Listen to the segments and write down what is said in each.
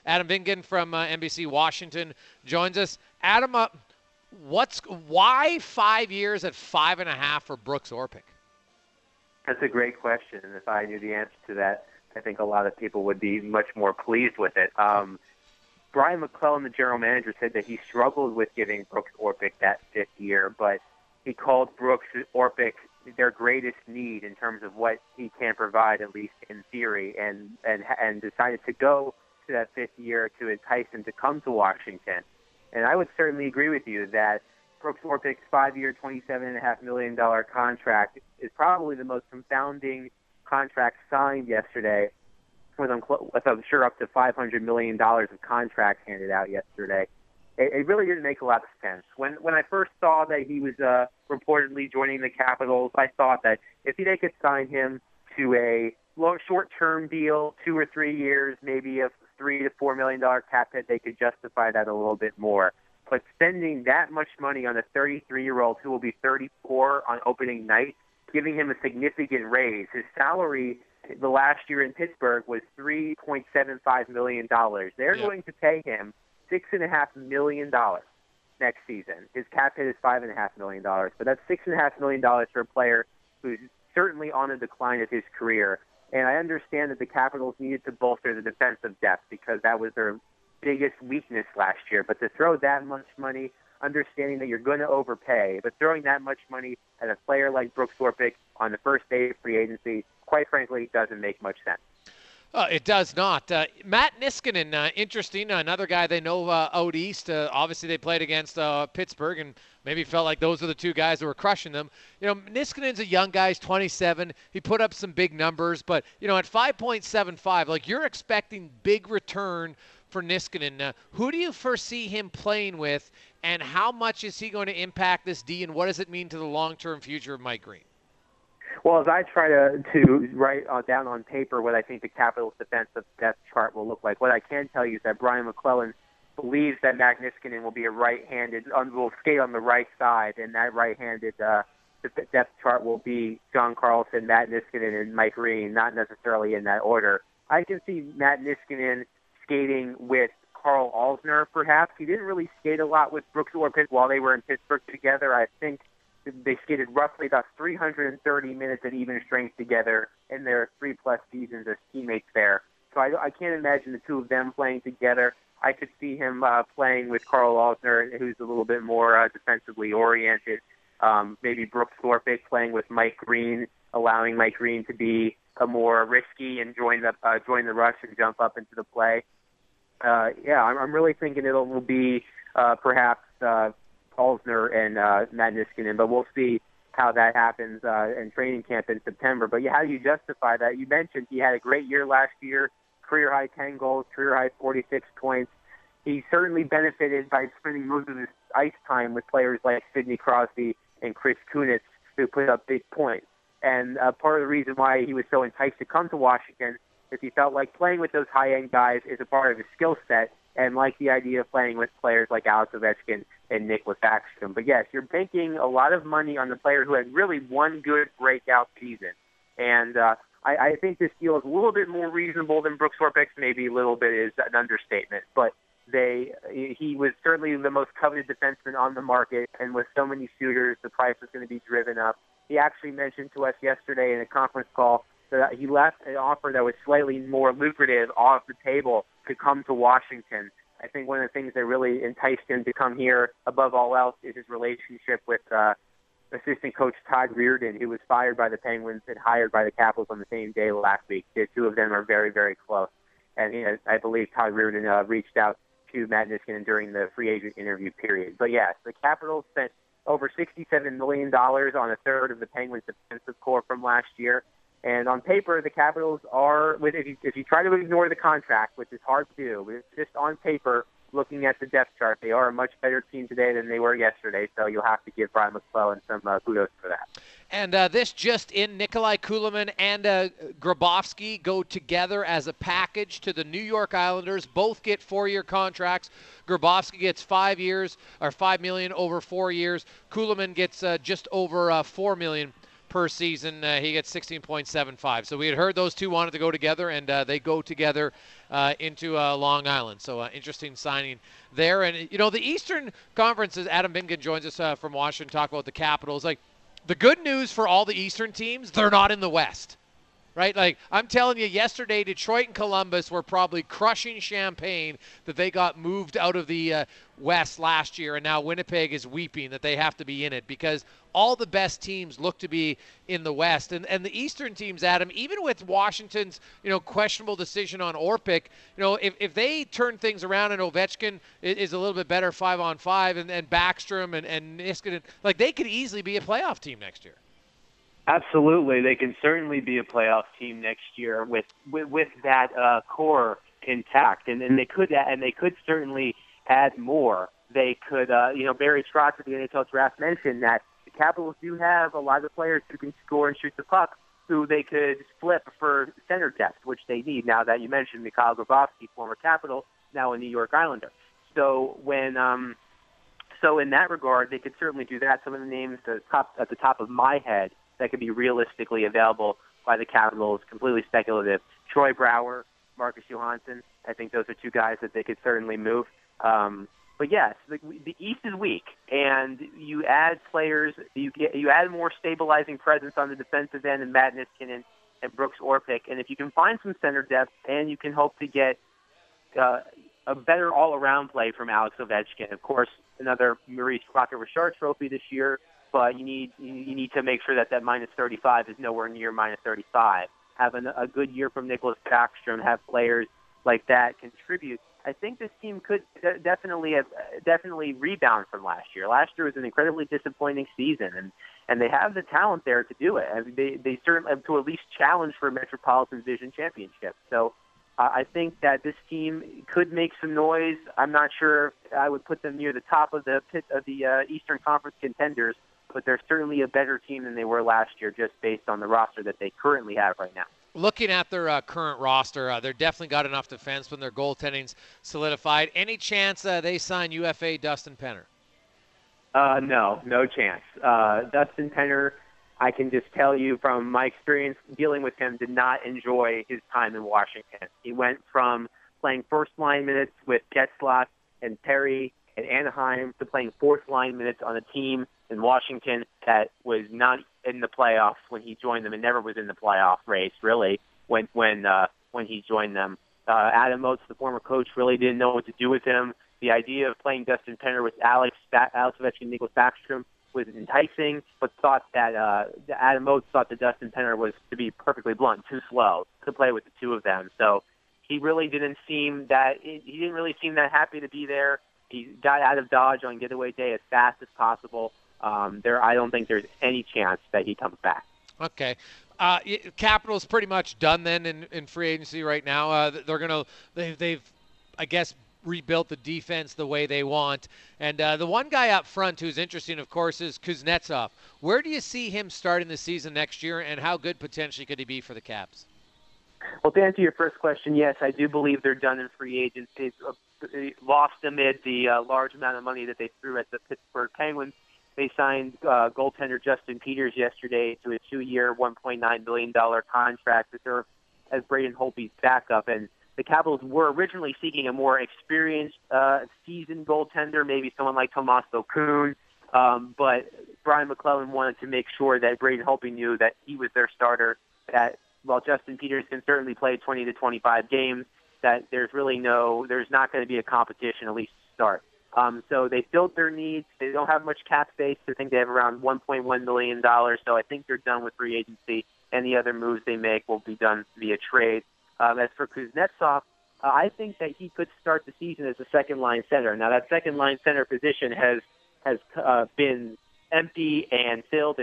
Adam Vingan from NBC Washington joins us. Adam, why 5 years at 5.5 for Brooks Orpik? That's a great question, and if I knew the answer to that, I think a lot of people would be much more pleased with it. Brian McClellan, the general manager, said that he struggled with giving Brooks Orpik that fifth year, but he called Brooks Orpik their greatest need in terms of what he can provide, at least in theory, and decided to go to that fifth year to entice him to come to Washington. And I would certainly agree with you that Brooks Orpik's 5-year, $27.5 million contract is probably the most confounding contract signed yesterday, with I'm sure up to $500 million of contracts handed out yesterday. It really didn't make a lot of sense. When I first saw that he was reportedly joining the Capitals, I thought that if they could sign him to a short-term deal, 2 or 3 years, maybe a $3 to $4 million cap hit, they could justify that a little bit more. But spending that much money on a 33-year-old who will be 34 on opening night, giving him a significant raise. His salary the last year in Pittsburgh was $3.75 million. They're going to pay him $6.5 million next season. His cap hit is $5.5 million, but that's $6.5 million for a player who's certainly on a decline of his career. And I understand that the Capitals needed to bolster the defensive depth because that was their biggest weakness last year. But to throw that much money, understanding that you're going to overpay, but throwing that much money at a player like Brooks Orpik on the first day of free agency, quite frankly, doesn't make much sense. It does not. Matt Niskanen, interesting. Another guy they know out east. Obviously, they played against Pittsburgh and maybe felt like those were the two guys who were crushing them. You know, Niskanen's a young guy. He's 27. He put up some big numbers. But, you know, at 5.75, like you're expecting big return for Niskanen. Who do you foresee him playing with, and how much is he going to impact this D, and what does it mean to the long-term future of Mike Green? Well, as I try to write down on paper what I think the Capitals' defensive depth chart will look like, what I can tell you is that Brian McClellan believes that Matt Niskanen will be a right-handed, will skate on the right side, and that right-handed depth chart will be John Carlson, Matt Niskanen, and Mike Green, not necessarily in that order. I can see Matt Niskanen skating with Carl Alsner, perhaps. He didn't really skate a lot with Brooks Orpik while they were in Pittsburgh together. I think they skated roughly about 330 minutes at even strength together in their 3+ seasons as teammates there. So I can't imagine the two of them playing together. I could see him playing with Carl Alsner, who's a little bit more defensively oriented. Maybe Brooks Orpik playing with Mike Green, allowing Mike Green to be a more risky and join the rush and jump up into the play. I'm really thinking it will be perhaps Alsner and Matt Niskanen, but we'll see how that happens in training camp in September. But how do you justify that? You mentioned he had a great year last year, career-high 10 goals, career-high 46 points. He certainly benefited by spending most of his ice time with players like Sidney Crosby and Chris Kunitz, who put up big points. And part of the reason why he was so enticed to come to Washington is he felt like playing with those high-end guys is a part of his skill set, and like the idea of playing with players like Alex Ovechkin and Nicklas Backstrom. But yes, you're banking a lot of money on the player who had really one good breakout season. And I think this deal is a little bit more reasonable than Brooks Orpik's. Maybe a little bit is an understatement. But he was certainly the most coveted defenseman on the market, and with so many suitors, the price was going to be driven up. He actually mentioned to us yesterday in a conference call that he left an offer that was slightly more lucrative off the table to come to Washington. I think one of the things that really enticed him to come here, above all else, is his relationship with assistant coach Todd Reirden, who was fired by the Penguins and hired by the Capitals on the same day last week. The two of them are very, very close. And I believe Todd Reirden reached out to Matt Niskanen during the free agent interview period. But yes, the Capitals spent over $67 million on a third of the Penguins' defensive core from last year. And on paper, the Capitals are, if you try to ignore the contract, which is hard to do, but it's just on paper, looking at the depth chart, they are a much better team today than they were yesterday. So you'll have to give Brian McClellan some kudos for that. And this just in, Nikolai Kulemin and Grabovski go together as a package to the New York Islanders. Both get 4-year contracts. Grabovski gets 5 years, or $5 million over 4 years. Kulemin gets just over $4 million. per season. He gets 16.75. So we had heard those two wanted to go together, and they go together into Long Island. So interesting signing there. And, the Eastern Conference, as Adam Bingen joins us from Washington, talk about the Capitals. Like, the good news for all the Eastern teams, they're not in the West. Right? Like, I'm telling you, yesterday, Detroit and Columbus were probably crushing champagne that they got moved out of the West last year, and now Winnipeg is weeping that they have to be in it because all the best teams look to be in the West. And the Eastern teams, Adam, even with Washington's, questionable decision on Orpik, if they turn things around and Ovechkin is a little bit better 5-on-5 and Backstrom and Niskanen, like, they could easily be a playoff team next year. Absolutely, they can certainly be a playoff team next year with that core intact, and they could certainly add more. They could, Barry Trotz at the NHL Draft mentioned that the Capitals do have a lot of players who can score and shoot the puck, who they could flip for center depth, which they need now that you mentioned Mikhail Grabovski, former Capital, now a New York Islander. So in that regard, they could certainly do that. Some of the names at the top of my head that could be realistically available by the Capitals, completely speculative. Troy Brouwer, Marcus Johansson, I think those are two guys that they could certainly move. But yes, the East is weak, and you add players, you add more stabilizing presence on the defensive end in Matt Niskanen and Brooks Orpik, and if you can find some center depth and you can hope to get a better all-around play from Alex Ovechkin. Of course, another Maurice Crocker-Richard trophy this year, but you need to make sure that minus 35 is nowhere near minus 35. Have a good year from Nicholas Backstrom, have players like that contribute. I think this team could definitely rebound from last year. Last year was an incredibly disappointing season, and they have the talent there to do it. I mean, they certainly have to at least challenge for a Metropolitan Division championship. So I think that this team could make some noise. I'm not sure I would put them near the top of the Eastern Conference contenders, but they're certainly a better team than they were last year just based on the roster that they currently have right now. Looking at their current roster, they're definitely got enough defense when their goaltending's solidified. Any chance they sign UFA Dustin Penner? No chance. Dustin Penner, I can just tell you from my experience dealing with him, did not enjoy his time in Washington. He went from playing first-line minutes with Getzlaf and Perry and Anaheim to playing fourth-line minutes on a team in Washington that was not in the playoffs when he joined them and never was in the playoff race, really, when he joined them. Adam Oates, the former coach, really didn't know what to do with him. The idea of playing Dustin Penner with Alex Ovechkin and Nicholas Backstrom was enticing, but thought that Adam Oates thought that Dustin Penner was, to be perfectly blunt, too slow to play with the two of them. So he really didn't seem that happy to be there. He got out of Dodge on getaway day as fast as possible. I don't think there's any chance that he comes back. Okay. Capitals pretty much done then in free agency right now. They've I guess rebuilt the defense the way they want. And the one guy up front who's interesting, of course, is Kuznetsov. Where do you see him starting the season next year, and how good potentially could he be for the Caps? Well, to answer your first question, yes, I do believe they're done in free agency. Lost amid the large amount of money that they threw at the Pittsburgh Penguins. They signed goaltender Justin Peters yesterday to a 2-year, $1.9 billion contract to serve as Braden Holtby's backup. And the Capitals were originally seeking a more experienced seasoned goaltender, maybe someone like Tomas Okun. But Brian McClellan wanted to make sure that Braden Holtby knew that he was their starter, that while Justin Peters can certainly play 20 to 25 games, that there's not going to be a competition, at least to start. So they filled their needs. They don't have much cap space. I think they have around $1.1 million. So I think they're done with free agency. Any other moves they make will be done via trade. As for Kuznetsov, I think that he could start the season as a second-line center. Now, that second-line center position has been empty and filled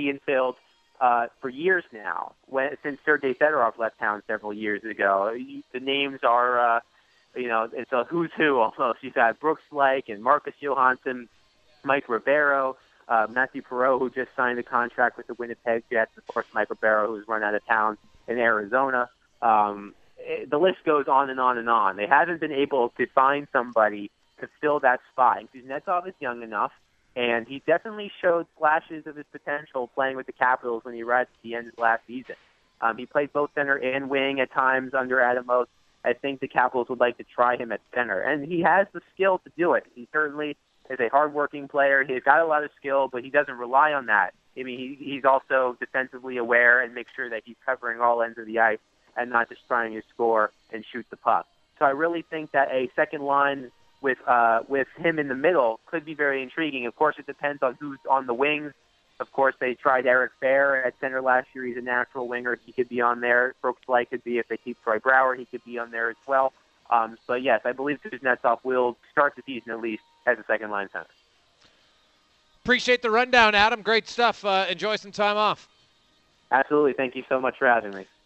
for years now, since Sergei Fedorov left town several years ago. The names are... it's a who's who almost. You've got Brooks Laich and Marcus Johansson, Mike Ribeiro, Matthew Perreault, who just signed a contract with the Winnipeg Jets. Of course, Mike Ribeiro, who's run out of town in Arizona. The list goes on and on and on. They haven't been able to find somebody to fill that spot. And Kuznetsov is young enough. And he definitely showed flashes of his potential playing with the Capitals when he arrived at the end of last season. He played both center and wing at times under Adam Oates. I think the Capitals would like to try him at center. And he has the skill to do it. He certainly is a hardworking player. He's got a lot of skill, but he doesn't rely on that. I mean, he's also defensively aware and makes sure that he's covering all ends of the ice and not just trying to score and shoot the puck. So I really think that a second line with him in the middle could be very intriguing. Of course, it depends on who's on the wings. Of course, they tried Eric Fair at center last year. He's a natural winger. He could be on there. Brooks Light could be, if they keep Troy Brouwer, he could be on there as well. But yes, I believe Kuznetsov will start the season at least as a second line center. Appreciate the rundown, Adam. Great stuff. Enjoy some time off. Absolutely. Thank you so much for having me.